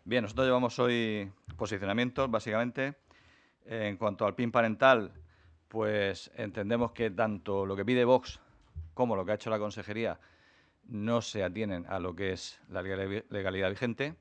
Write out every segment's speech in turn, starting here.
Bien, nosotros llevamos hoy posicionamientos, básicamente. En cuanto al PIN parental, pues entendemos que tanto lo que pide Vox como lo que ha hecho la Consejería no se atienen a lo que es la legalidad vigente.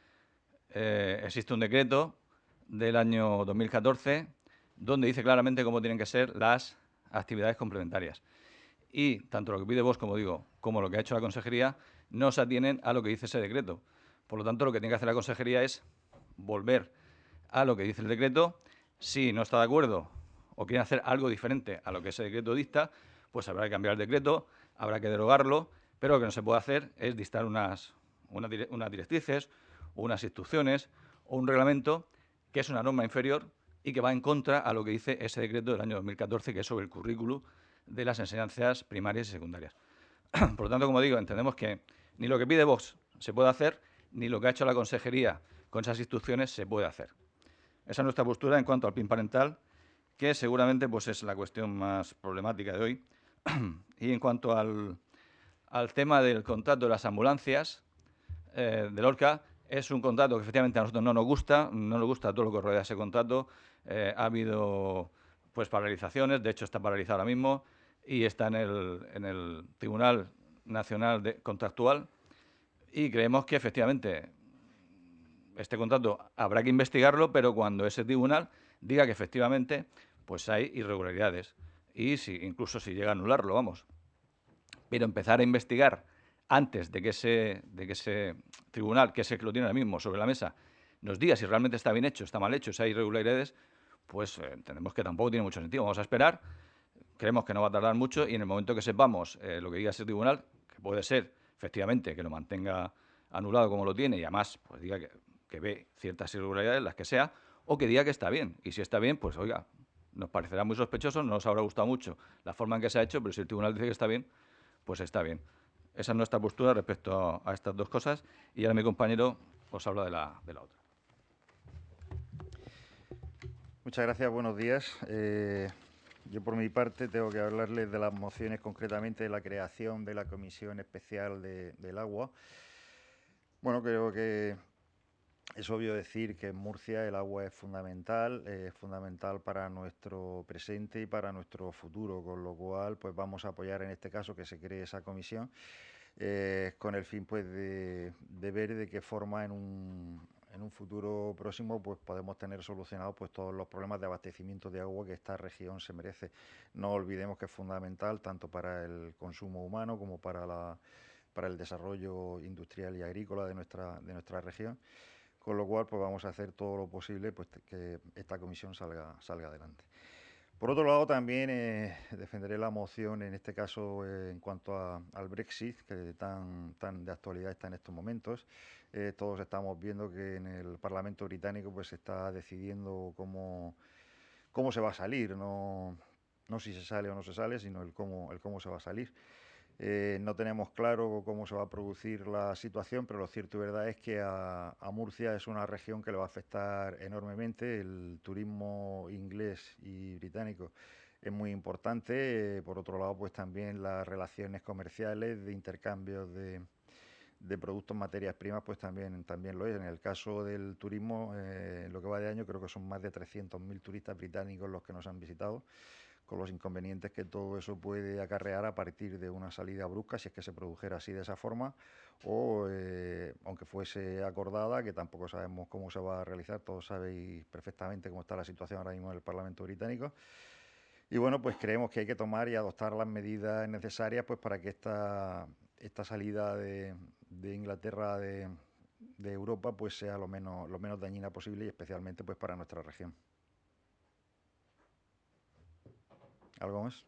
Existe un decreto del año 2014 donde dice claramente cómo tienen que ser las actividades complementarias. Y tanto lo que pide Vox, como digo, como lo que ha hecho la Consejería, no se atienen a lo que dice ese decreto. Por lo tanto, lo que tiene que hacer la Consejería es volver a lo que dice el decreto. Si no está de acuerdo o quiere hacer algo diferente a lo que ese decreto dicta, pues habrá que cambiar el decreto, habrá que derogarlo, pero lo que no se puede hacer es dictar unas directrices, unas instrucciones o un reglamento que es una norma inferior y que va en contra a lo que dice ese decreto del año 2014, que es sobre el currículum de las enseñanzas primarias y secundarias. Por lo tanto, como digo, entendemos que ni lo que pide Vox se puede hacer, ni lo que ha hecho la Consejería con esas instrucciones se puede hacer. Esa es nuestra postura en cuanto al PIN parental, que seguramente pues, es la cuestión más problemática de hoy. Y en cuanto al tema del contrato de las ambulancias, de Lorca, es un contrato que efectivamente a nosotros no nos gusta todo lo que rodea ese contrato. Ha habido pues paralizaciones, de hecho está paralizado ahora mismo y está en el Tribunal Nacional Contractual, y creemos que efectivamente este contrato habrá que investigarlo, pero cuando ese tribunal diga que efectivamente pues hay irregularidades y incluso si llega a anularlo, vamos. Pero empezar a investigar antes de que ese tribunal, que es el que lo tiene ahora mismo sobre la mesa, nos diga si realmente está bien hecho, está mal hecho, si hay irregularidades, pues entendemos que tampoco tiene mucho sentido. Vamos a esperar, creemos que no va a tardar mucho y en el momento que sepamos lo que diga ese tribunal, que puede ser efectivamente que lo mantenga anulado como lo tiene y además pues diga que ve ciertas irregularidades, las que sea, o que diga que está bien. Y si está bien, pues oiga, nos parecerá muy sospechoso, no nos habrá gustado mucho la forma en que se ha hecho, pero si el tribunal dice que está bien, pues está bien. Esa es nuestra postura respecto a estas dos cosas y ahora mi compañero os habla de la otra. Muchas gracias, buenos días. Yo por mi parte tengo que hablarles de las mociones, concretamente de la creación de la Comisión Especial del Agua. Bueno, creo que es obvio decir que en Murcia el agua es fundamental para nuestro presente y para nuestro futuro, con lo cual pues vamos a apoyar en este caso que se cree esa comisión con el fin pues de ver de qué forma en un futuro próximo pues podemos tener solucionados pues todos los problemas de abastecimiento de agua que esta región se merece. No olvidemos que es fundamental tanto para el consumo humano como para el desarrollo industrial y agrícola de nuestra región, con lo cual pues vamos a hacer todo lo posible pues que esta comisión salga adelante. Por otro lado, también defenderé la moción, en este caso, en cuanto al Brexit, que tan de actualidad está en estos momentos. Todos estamos viendo que en el Parlamento británico pues se está decidiendo cómo se va a salir, no si se sale o no se sale, sino el cómo se va a salir. No tenemos claro cómo se va a producir la situación, pero lo cierto y verdad es que a Murcia es una región que le va a afectar enormemente. El turismo inglés y británico es muy importante. Por otro lado, pues también las relaciones comerciales de intercambio de productos, materias primas, pues también lo es. En el caso del turismo, en lo que va de año, creo que son más de 300.000 turistas británicos los que nos han visitado, con los inconvenientes que todo eso puede acarrear a partir de una salida brusca, si es que se produjera así de esa forma, o aunque fuese acordada, que tampoco sabemos cómo se va a realizar, todos sabéis perfectamente cómo está la situación ahora mismo en el Parlamento británico. Y bueno, pues creemos que hay que tomar y adoptar las medidas necesarias pues para que esta salida de Inglaterra de Europa pues sea lo menos dañina posible y especialmente pues para nuestra región. ¿Algo más?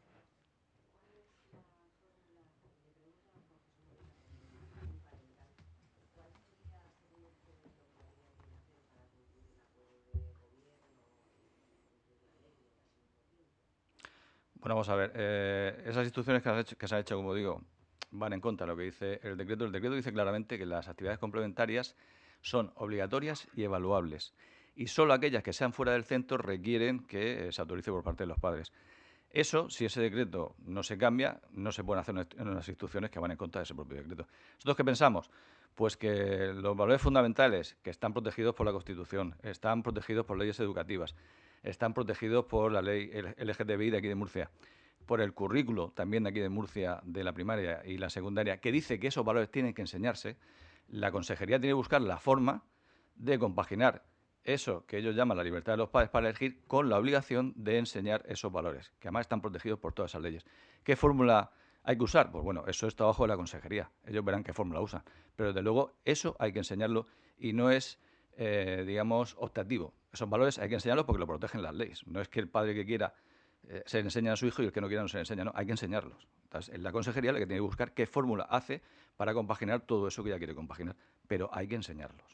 Bueno, vamos a ver. Esas instrucciones que se han hecho, como digo, van en contra de lo que dice el decreto. El decreto dice claramente que las actividades complementarias son obligatorias y evaluables. Y solo aquellas que sean fuera del centro requieren que se autorice por parte de los padres. Eso, si ese decreto no se cambia, no se pueden hacer en unas instituciones que van en contra de ese propio decreto. ¿Nosotros qué pensamos? Pues que los valores fundamentales que están protegidos por la Constitución, están protegidos por leyes educativas, están protegidos por la ley LGTBI de aquí de Murcia, por el currículo también de aquí de Murcia, de la primaria y la secundaria, que dice que esos valores tienen que enseñarse, la Consejería tiene que buscar la forma de compaginar eso que ellos llaman la libertad de los padres para elegir con la obligación de enseñar esos valores, que además están protegidos por todas esas leyes. ¿Qué fórmula hay que usar? Pues bueno, eso es trabajo de la consejería. Ellos verán qué fórmula usan. Pero desde luego eso hay que enseñarlo y no es, digamos, optativo. Esos valores hay que enseñarlos porque lo protegen las leyes. No es que el padre que quiera se le enseña a su hijo y el que no quiera no se le enseña. No, hay que enseñarlos. Entonces, es la consejería la que tiene que buscar qué fórmula hace para compaginar todo eso que ella quiere compaginar. Pero hay que enseñarlos.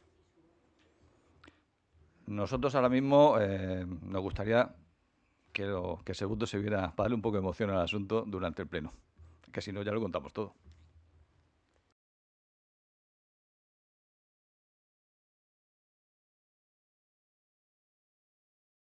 Nosotros ahora mismo nos gustaría que ese voto se viera para darle un poco de emoción al asunto durante el pleno, que si no ya lo contamos todo.